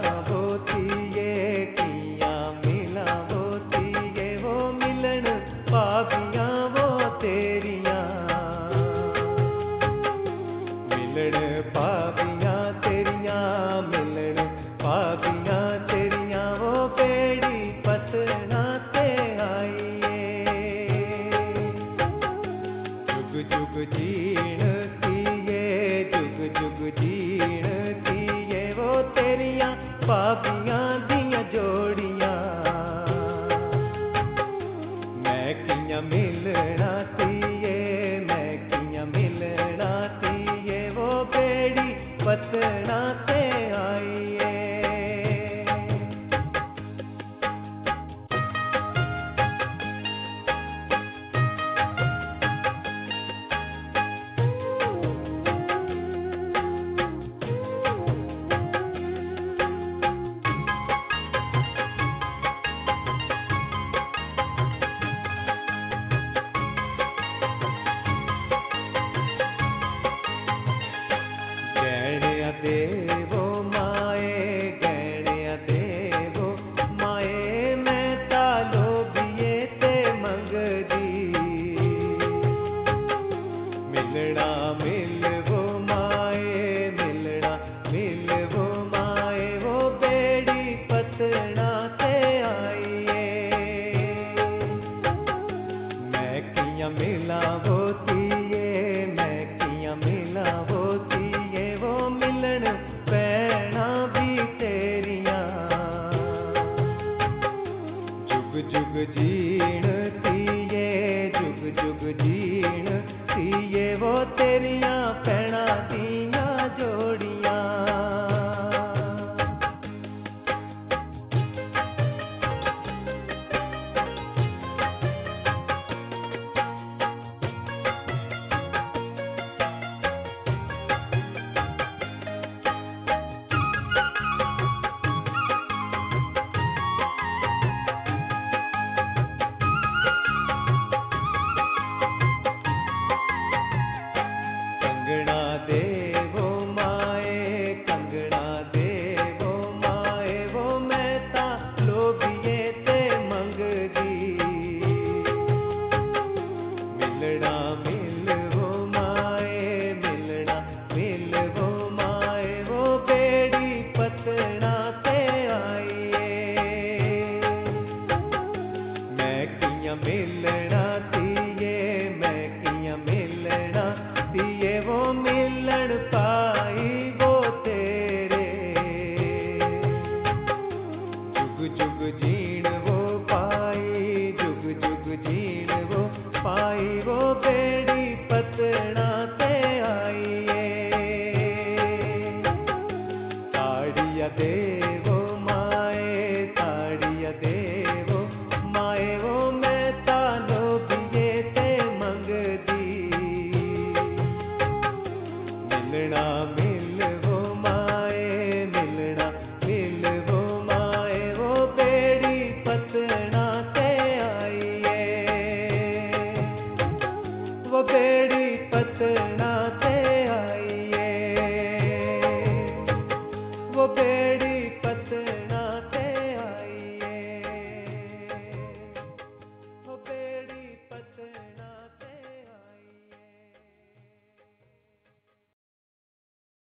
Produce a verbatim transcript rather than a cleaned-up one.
होती ये किया मिला होती ये वो मिलन पापियां वो तेरियां मिलन पापियां तेरियां मिलन पापियां तेरियां वो बेड़ी पसना ते आईए जुग जुग जीण किए जुग जुग जीण किए वो तेरियां पापियां दियां जोड़ियां मैं कियां मिलना तिए मैं कियां मिलना तिए वो बेड़ी पसना ते आईए देवो माए गहणिया देवो माए मैं तालो बिये ते मंगदी मिलना मिलवो माए मिलना मिलवो माए वो बेड़ी पसना ते आईए मैं कियां मिला होतीए मैं कियां मिला होतीए वो मिलन पैना भी तेरियां जुग जुग जीण तिए जुग जुग जीण तिए वो तेरियां पैना दियां जोड़ियां कंगना देवो माए कंगना देवो माए वो मैं ता लोभिए ते मंगदी मिलना मिलवो माए मिलना मिलवो माए वो बेड़ी पसना ते आईए मैं कियां मिलना तिए मैं कियां मिलना तिए वो मिलन पाई वो तेरे जुग जुग जी